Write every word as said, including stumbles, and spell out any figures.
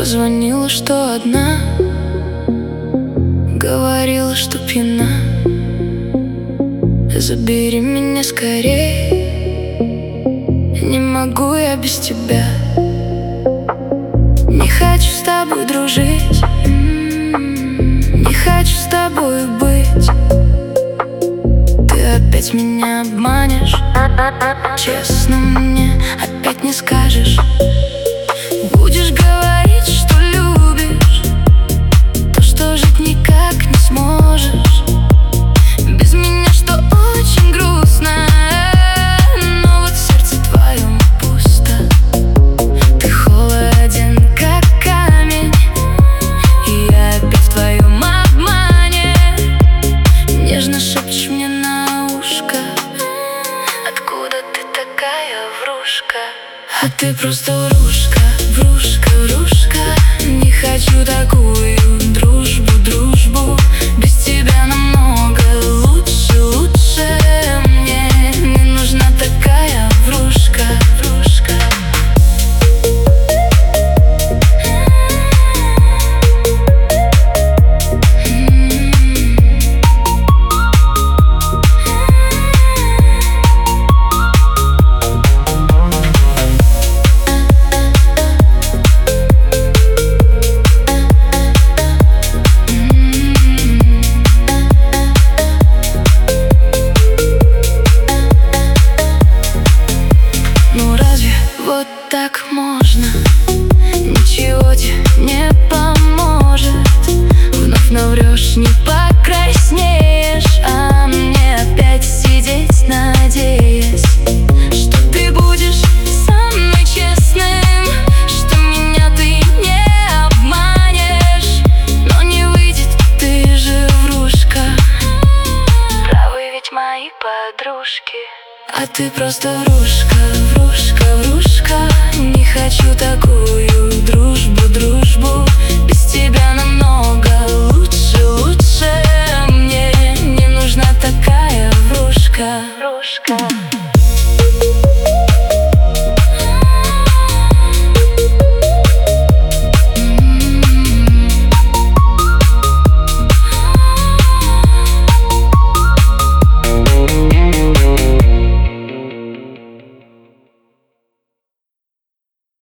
Звонила, что одна, говорила, что пьяна. Забери меня скорей, не могу я без тебя. Не хочу с тобой дружить, не хочу с тобой быть. Ты опять меня обманешь, честно мне опять не скажешь. Будешь говорить, что любишь, то, что жить никак не сможешь. Без меня, что очень грустно, но вот в сердце твоем пусто. Ты холоден, как камень, и я опять в твоем обмане. Нежно шепчешь мне на ушко: откуда ты такая врушка? А ты просто врушка, врушка, врушка. Не хочу такую дружбу, дружбу. Без тебя намного лучше, лучше. Мне не нужна такая врушка, врушка. Вот так можно, ничего тебе не поможет. Вновь наврешь, не покраснеешь, а мне опять сидеть, надеясь, что ты будешь со мной честным, что меня ты не обманешь. Но не выйдет, ты же врушка. Правы ведь мои подружки. А ты просто врушка, врушка, врушка. Не хочу